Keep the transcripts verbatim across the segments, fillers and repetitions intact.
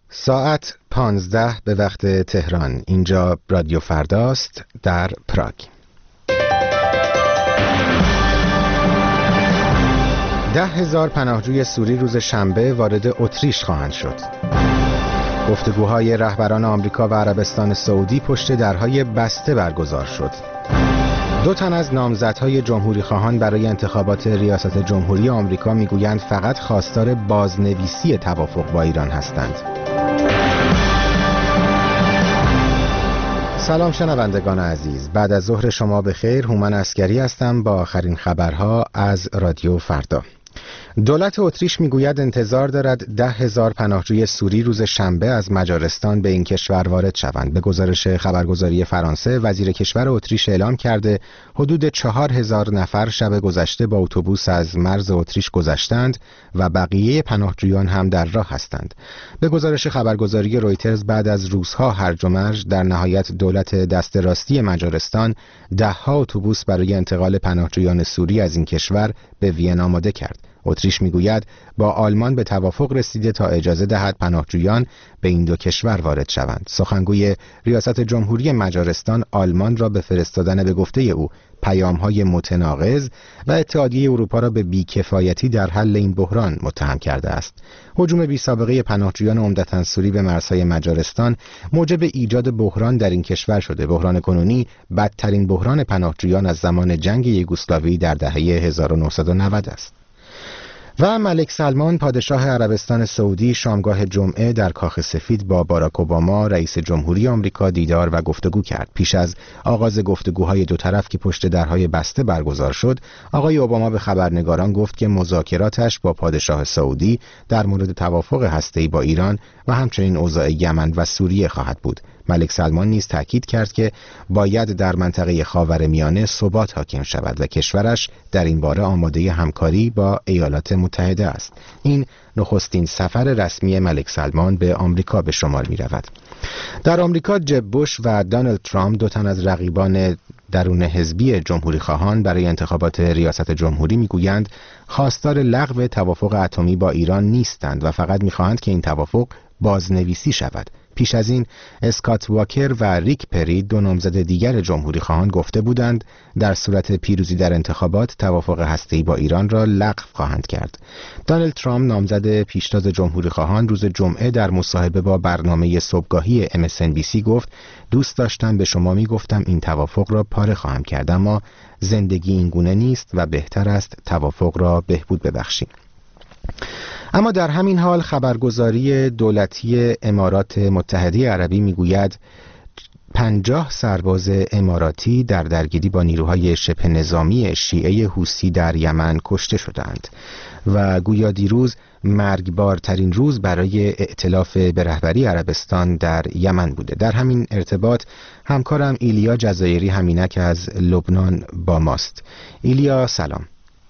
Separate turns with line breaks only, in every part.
ساعت پانزده به وقت تهران. اینجا رادیو فرداست در پراگ. ده هزار پناهجوی سوری روز شنبه وارد اتریش خواهند شد. گفتگوهای رهبران آمریکا و عربستان سعودی پشت درهای بسته برگزار شد. دو تن از نامزدهای جمهوری خواهان برای انتخابات ریاست جمهوری آمریکا میگویند فقط خواستار بازنویسی توافق با ایران هستند. سلام شنوندگان عزیز، بعد از ظهر شما بخیر. هومن عسکری هستم با آخرین خبرها از رادیو فردا. دولت اتریش میگوید انتظار دارد ده هزار پناهجوی سوری روز شنبه از مجارستان به این کشور وارد شوند. به گزارش خبرگزاری فرانسه، وزیر کشور اتریش اعلام کرده حدود چهار هزار نفر شب گذشته با اتوبوس از مرز اتریش گذشتند و بقیه پناهجویان هم در راه هستند. به گزارش خبرگزاری رویترز، بعد از روزها هرج و مرج، در نهایت دولت دست راستی مجارستان ده ها اتوبوس برای انتقال پناهجویان سوری از این کشور به وین آماده کرد. اتریش میگوید با آلمان به توافق رسیده تا اجازه دهد پناهجویان به این دو کشور وارد شوند. سخنگوی ریاست جمهوری مجارستان آلمان را به فرستادن به گفته او پیام‌های متناقض و اتحادیه اروپا را به بی‌کفایتی در حل این بحران متهم کرده است. هجوم بی‌سابقه پناهجویان عمدتاً سوری به مرزهای مجارستان موجب ایجاد بحران در این کشور شده. بحران کنونی بدترین بحران پناهجویان از زمان جنگ یوگسلاوی در دهه هزار و نهصد و نود است. و ملک سلمان پادشاه عربستان سعودی شامگاه جمعه در کاخ سفید با باراک اوباما رئیس جمهوری آمریکا دیدار و گفتگو کرد. پیش از آغاز گفتگوهای دو طرف که پشت درهای بسته برگزار شد، آقای اوباما به خبرنگاران گفت که مذاکراتش با پادشاه سعودی در مورد توافق هسته‌ای با ایران و همچنین اوضاع یمن و سوریه خواهد بود. ملک سلمان نیز تاکید کرد که باید در منطقه خاورمیانه ثبات حاکم شود و کشورش در این باره آماده همکاری با ایالات متحده است. این نخستین سفر رسمی ملک سلمان به آمریکا به شمار می رود. در آمریکا جب بوش و دونالد ترامپ، دو تن از رقیبان درون حزبی جمهوری خواهان برای انتخابات ریاست جمهوری، میگویند خواستار لغو توافق اتمی با ایران نیستند و فقط میخواهند که این توافق بازنویسی شود. پیش از این اسکات واکر و ریک پری، دو نامزد دیگر جمهوری خواهان، گفته بودند در صورت پیروزی در انتخابات توافق هسته‌ای با ایران را لغو خواهند کرد. دونالد ترامپ، نامزد پیشتاز جمهوری خواهان، روز جمعه در مصاحبه با برنامه صبحگاهی ام اس ان بی سی گفت دوست داشتم به شما میگفتم این توافق را پاره خواهم کرد، اما زندگی این گونه نیست و بهتر است توافق را بهبود ببخشیم. اما در همین حال خبرگزاری دولتی امارات متحده عربی میگوید پنجاه سرباز اماراتی در درگیری با نیروهای شبه نظامی شیعه حوثی در یمن کشته شدند و گویا دیروز مرگبارترین روز برای ائتلاف به رهبری عربستان در یمن بوده. در همین ارتباط همکارم ایلیا جزایری همینک از لبنان با ماست. ایلیا سلام.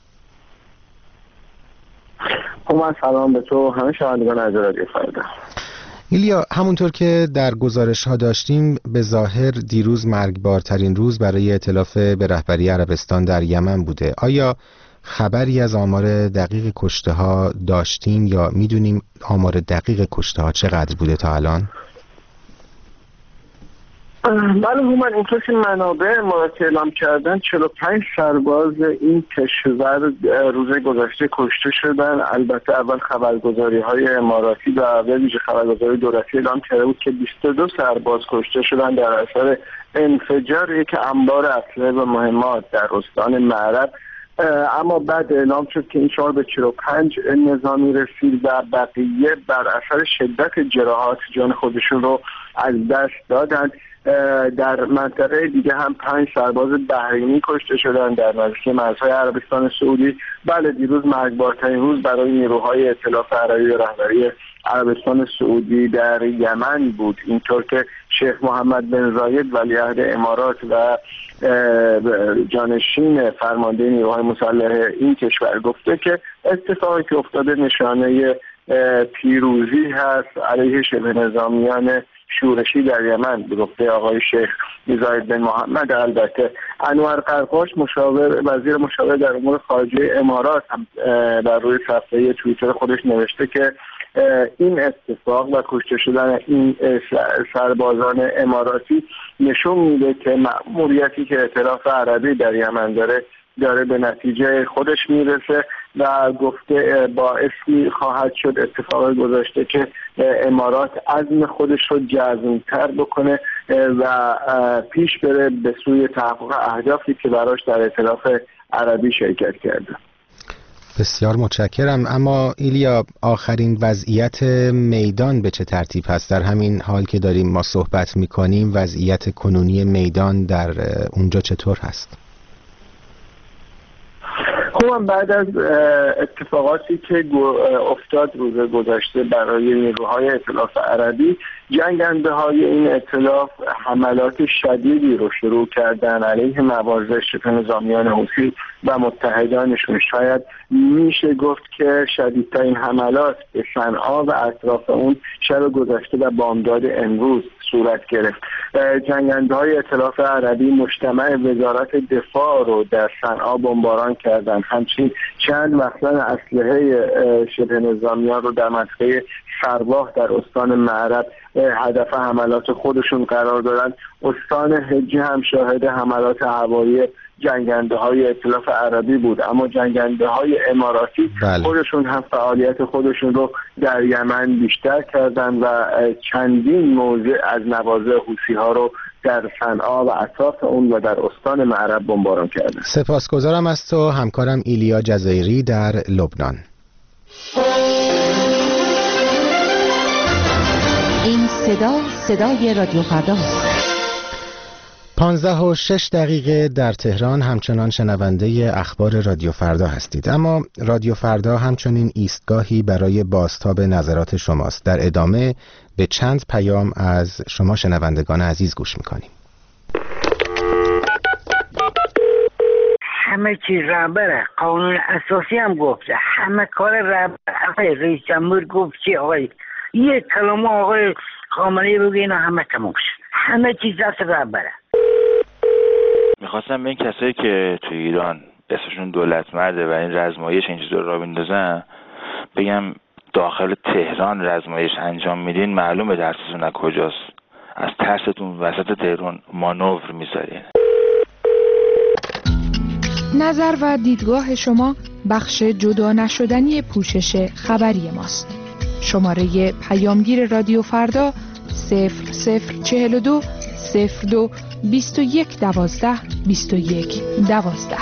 من سلام به تو همه شنوندگان از رادیو فردا.
ایلیا، همونطور که در گزارش ها داشتیم، به ظاهر دیروز مرگبارترین روز برای ائتلاف به رهبری عربستان در یمن بوده. آیا خبری از آمار دقیق کشته ها داشتیم یا میدونیم آمار دقیق کشته ها چقدر بوده تا الان؟
بله هومن، اینطور که منابع اماراتی اعلام کردن چهل و پنج سرباز این کشور روز گذشته کشته شدن. البته اول خبرگزاری های اماراتی و به ویژه خبرگزاری دولتی اعلام کرده بود که بیست و دو سرباز کشته شدن در اثر انفجار یک انبار اسلحه و مهمات در استان معرب، اما بعد اعلام شد که این شمار به چهل و پنج نظامی رسید و بقیه بر اثر شدت جراحات جان خودشون رو از دست دادند. در منطقه دیگه هم پنج سرباز بحرینی کشته شدن در نزدیکی مرزهای عربستان سعودی. بله، دیروز مرگبارترین روز برای نیروهای ائتلاف عربی و رهبری عربستان سعودی در یمن بود. اینطور که شیخ محمد بن زاید ولیعهد امارات و جانشین فرمانده نیروهای مسلح این کشور گفته که اتفاقی که افتاده نشانه پیروزی هست علیه شبه نظامیان شورشی در یمن. به گفته آقای شیخ زاید بن محمد، البته انور قرقاش مشاور وزیر مشاور در امور خارجه امارات هم بر روی صفحه توییتر خودش نوشته که این اتفاق و کشته شدن این سربازان اماراتی نشون میده که مأموریتی که ائتلاف عربی در یمن داره داره به نتیجه خودش میرسه و گفته باعثی خواهد شد اتفاق گذاشته که امارات عزم خودش رو جزم‌تر بکنه و پیش بره به سوی تحقق اهدافی که براش در ائتلاف عربی شرکت کرده.
بسیار متشکرم. اما ایلیا، آخرین وضعیت میدان به چه ترتیب هست؟ در همین حال که داریم ما صحبت میکنیم وضعیت کنونی میدان در اونجا چطور هست؟
خب بعد از اتفاقاتی که افتاد روز گذشته برای نیروهای ائتلاف عربی، جنگنده های این ائتلاف حملات شدیدی رو شروع کردن علیه مواضع شبه نظامیان حوثی و متحدانشون. شاید میشه گفت که شدیدترین حملات به صنعا و اطراف اون شب گذشته و بامداد امروز صورت گرفت. جنگنده های ائتلاف عربی مجتمع وزارت دفاع رو در صنعا بمباران کردند. همچنین چند مخزن اسلحه شبه نظامیان رو در منطقه سرباح در استان معرب هدف حملات خودشون قرار دادن. استان حجه هم شاهد حملات هوایی جنگنده های ائتلاف عربی بود، اما جنگنده های اماراتی بله. خودشون هم فعالیت خودشون رو در یمن بیشتر کردن و چندین موضع از مواضع حوثی ها رو در صنعا و اطراف اون و در استان معرب بمباران کردن.
سپاسگزارم از تو همکارم ایلیا جزایری در لبنان.
این صدا صدای رادیو فردا است.
پانزده و شش دقیقه در تهران همچنان شنونده اخبار رادیو فردا هستید، اما رادیو فردا همچنین ایستگاهی برای بازتاب نظرات شماست. در ادامه به چند پیام از شما شنوندگان عزیز گوش میکنیم.
همه چیز رهبره، قانون اساسی هم گفته، همه کار رهبر. آقای رئیس جمهور گفت چی آقای یک کلمه آقای خامنه‌ای بگه اینا همه تموم شد، همه چیز دست رهبره.
میخواستم به این کسایی که توی ایران اسمشون دولت مرده و این رزمایش این چیزا رو راه میندازن بگم داخل تهران رزمایش انجام میدین، معلومه درستون از کجاست. از ترستون وسط تهران مانور میذارین.
نظر و دیدگاه شما بخش جدا نشدنی پوشش خبری ماست. شماره پیامگیر رادیو فردا صفر صفر چهل و دو صفر دو بیست و یک دوازده بیست و یک دوازده.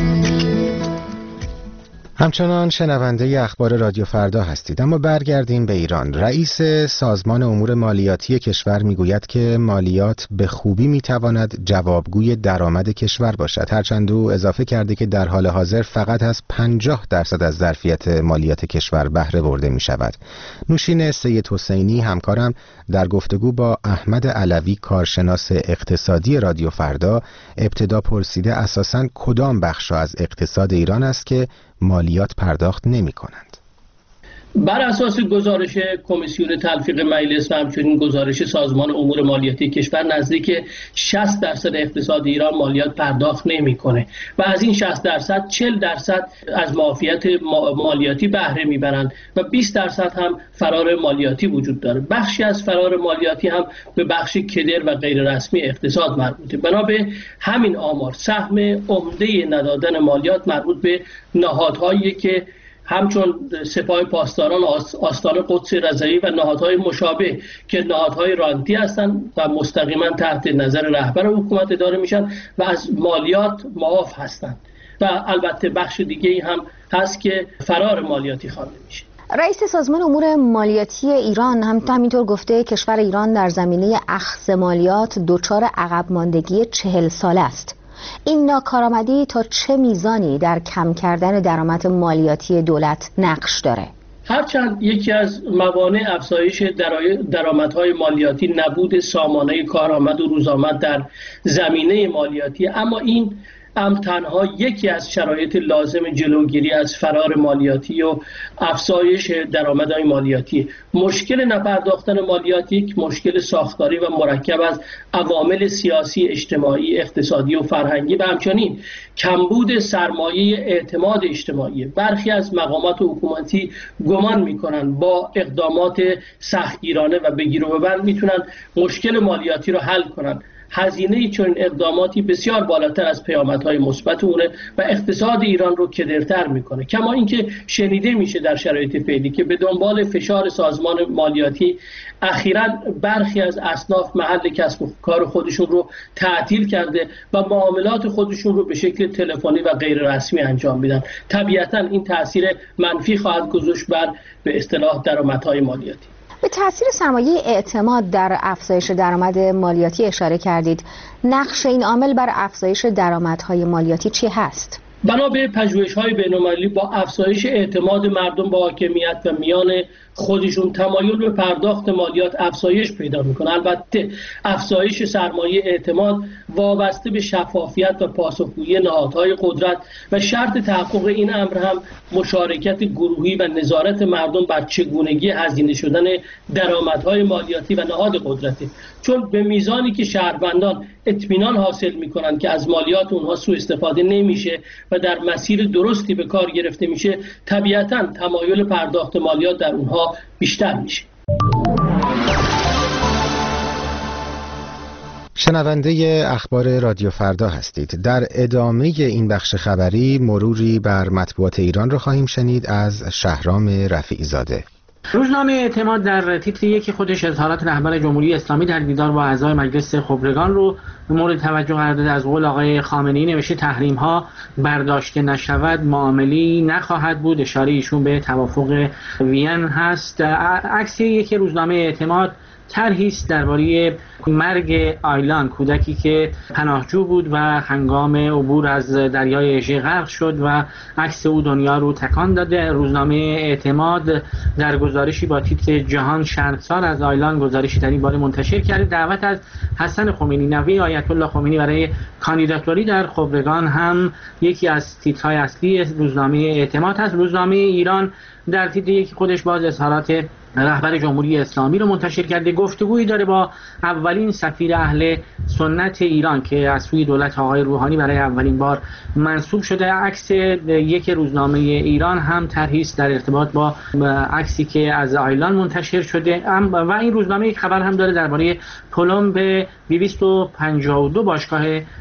همچنان شنونده اخبار رادیو فردا هستید، اما برگردیم به ایران. رئیس سازمان امور مالیاتی کشور میگوید که مالیات به خوبی میتواند جوابگوی درآمد کشور باشد، هرچند او اضافه کرده که در حال حاضر فقط از پنجاه درصد از ظرفیت مالیات کشور بهره برده می شود. نوشین سید حسینی همکارم در گفتگو با احمد علوی کارشناس اقتصادی رادیو فردا ابتدا پرسیده اساساً کدام بخش‌ها از اقتصاد ایران است که مالیات پرداخت نمی کنند.
بر اساس گزارش کمیسیون تلفیق مجلس و همچنین گزارش سازمان امور مالیاتی کشور نزدیک شصت درصد اقتصاد ایران مالیات پرداخت نمیکنه و از این شصت درصد چهل درصد از معافیت مالیاتی بهره میبرند و بیست درصد هم فرار مالیاتی وجود داره. بخشی از فرار مالیاتی هم به بخش کدر و غیر رسمی اقتصاد مربوطه. بنا به همین آمار سهم عمده ندادن مالیات مربوط به نهادهایی که همچون سپاه پاسداران آستان قدس رضوی و نهادهای مشابه که نهادهای رانتی هستند و مستقیما تحت نظر رهبر حکومت اداره میشن و از مالیات معاف هستند و البته بخش دیگه هم هست که فرار مالیاتی خوانده میشه.
رئیس سازمان امور مالیاتی ایران هم همینطور گفته کشور ایران در زمینه اخذ مالیات دچار عقب ماندگی چهل ساله است. این ناکارآمدی تا چه میزانی در کم کردن درآمد مالیاتی دولت نقش داره؟
هرچند یکی از موانع افزایش درآمدهای مالیاتی نبود سامانه کارآمد و روزآمد در زمینه مالیاتی، اما این امر تنها یکی از شرایط لازم جلوگیری از فرار مالیاتی و افزایش درآمدهای مالیاتی. مشکل نپرداختن مالیاتی یک مشکل ساختاری و مرکب از عوامل سیاسی، اجتماعی، اقتصادی و فرهنگی و همچنین کمبود سرمایه اعتماد اجتماعی. برخی از مقامات حکومتی گمان می‌کنند با اقدامات سختگیرانه و بگیر و ببند میتونن مشکل مالیاتی رو حل کنن. هزینه چون اقداماتی بسیار بالاتر از پیامدهای مثبت اونه و اقتصاد ایران رو کدرتر میکنه. کما اینکه شنیده میشه در شرایط فعلی که به دنبال فشار سازمان مالیاتی اخیراً برخی از اصناف محل کسب و کار خودشون رو تعطیل کرده و معاملات خودشون رو به شکل تلفنی و غیر رسمی انجام میدن. طبیعتاً این تاثیر منفی خواهد گذاشت بر به اصطلاح درآمدهای مالیاتی.
به تاثیر سرمایه اعتماد در افزایش درآمد مالیاتی اشاره کردید. نقش این عامل بر افزایش درآمدهای مالیاتی چی هست؟
بنا به پژوهش‌های بین‌المللی با افزایش اعتماد مردم به حاکمیت و میان خودشون تمایل به پرداخت مالیات افزایش پیدا میکنه. البته افزایش سرمایه اعتماد وابسته به شفافیت و پاسخگویی نهادهای قدرت و شرط تحقق این امر هم مشارکت گروهی و نظارت مردم بر چگونگی هزینه شدن درآمدهای مالیاتی و نهاد قدرتی. چون به میزانی که شهروندان اطمینان حاصل میکنن که از مالیات اونها سوء استفاده نمیشه و در مسیر درستی به کار گرفته میشه، طبیعتاً تمایل پرداخت مالیات در اونها بیشتر میشه.
شنونده اخبار رادیو فردا هستید. در ادامه این بخش خبری مروری بر مطبوعات ایران را خواهیم شنید از شهرام رفیعی زاده.
روزنامه اعتماد در تیتر یکی خودش اظهارات رهبر جمهوری اسلامی در دیدار با اعضای مجلس خبرگان رو مورد توجه قرار داده. از قول آقای خامنه‌ای نوشته تحریم ها برداشته نشود معاملی نخواهد بود. اشاره ایشون به توافق وین هست. عکس یکی روزنامه اعتماد طرحی است درباره مرگ آیلان، کودکی که پناهجو بود و هنگام عبور از دریای اژه غرق شد و عکس او دنیا رو تکان داده. روزنامه اعتماد در گزارشی با تیتر جهان شرمسار از آیلان گزارشی در این باره منتشر کرده. دعوت از حسن خمینی نوه آیت الله خمینی برای کاندیداتوری در خبرگان هم یکی از تیترهای اصلی روزنامه اعتماد هست. روزنامه ایران در تیتر یکی خودش باز اظهارات رهبر جمهوری اسلامی رو منتشر کرده. گفتگویی داره با اولین سفیر اهل سنت ایران که از سوی دولت آقای روحانی برای اولین بار منصوب شده. عکس یک روزنامه ایران هم طرحی است در ارتباط با عکسی که از آیلان منتشر شده و این روزنامه یک خبر هم داره درباره پلمب دویست و پنجاه و دو باشگاه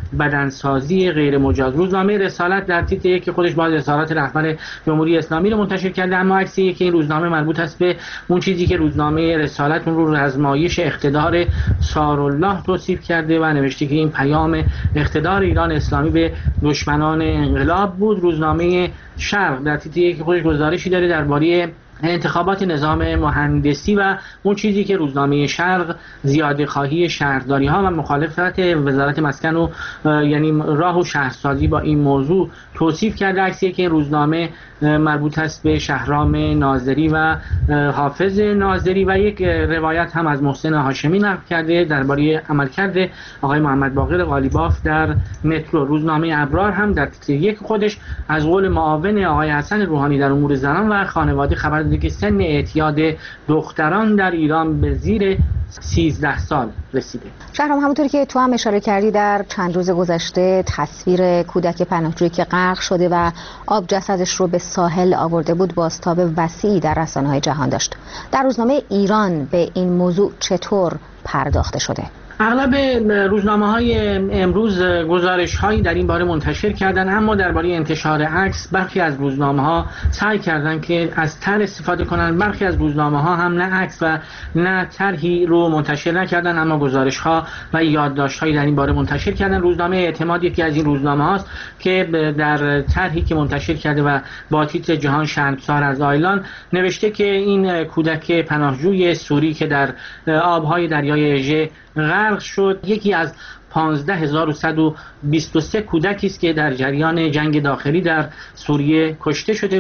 بدنسازی غیر مجاز. روزنامه رسالت در تیتر یک خودش باز اظهارات رهبر جمهوری اسلامی رو منتشر کرده، اما عکسی که این روزنامه مربوط است به اون چیزی که روزنامه رسالت اون رو رزمایش اقتدار سارالله توصیف کرده و نوشته که این پیام اقتدار ایران اسلامی به دشمنان انقلاب بود. روزنامه شرق در تیتر یک خودش گزارشی داره درباره انتخابات نظام مهندسی و اون چیزی که روزنامه شرق زیاده خواهی شهرداری ها و مخالفت وزارت مسکن و یعنی راه و شهرسازی با این موضوع توصیف کرده. عکسی که روزنامه مربوط است به شهرام ناظری و حافظ ناظری و یک روایت هم از محسن هاشمی نقل کرده درباره عملکرد آقای محمد باقر قالیباف در مترو. روزنامه ابرار هم در تیتر یک خودش از قول معاون آقای حسن روحانی در امور زنان و خانواده خبر داده که سن اعتیاد دختران در ایران به زیر سیزده سال رسیده.
شهرام، همونطوری که تو هم اشاره کردی در چند روز گذشته تصویر کودک پناهجویی که غرق شده و آب جسدش رو به ساحل آورده بود بازتاب وسیعی در رسانه‌های جهان داشت. در روزنامه ایران به این موضوع چطور پرداخته شده؟
اغلب روزنامه‌های امروز گزارش‌هایی در این باره منتشر کردن، اما درباره انتشار عکس برخی از روزنامه‌ها سعی کردند که از طرح استفاده کنند. برخی از روزنامه‌ها هم نه عکس و نه طرحی رو منتشر نکردن، اما گزارش‌ها و یادداشت‌هایی در این باره منتشر کردن. روزنامه اعتماد یکی از این روزنامه‌هاست که در طرحی که منتشر کرده و با تیتر جهان شرمسار از آیلان نوشته که این کودک پناهجوی سوری که در آب‌های دریای اژه غرق شد یکی از پانزده هزار و صد و بیست و سه کودکی است که در جریان جنگ داخلی در سوریه کشته شده.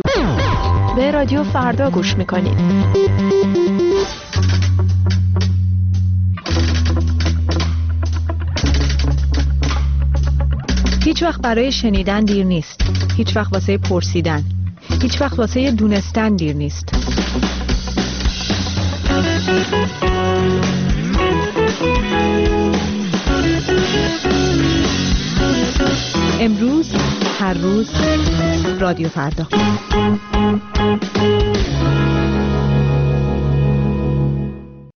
به رادیو فردا گوش میکنید. هیچ
وقت برای شنیدن دیر نیست. هیچ وقت واسه پرسیدن. هیچ وقت واسه دونستن دیر نیست. امروز، هر روز، رادیو فردا.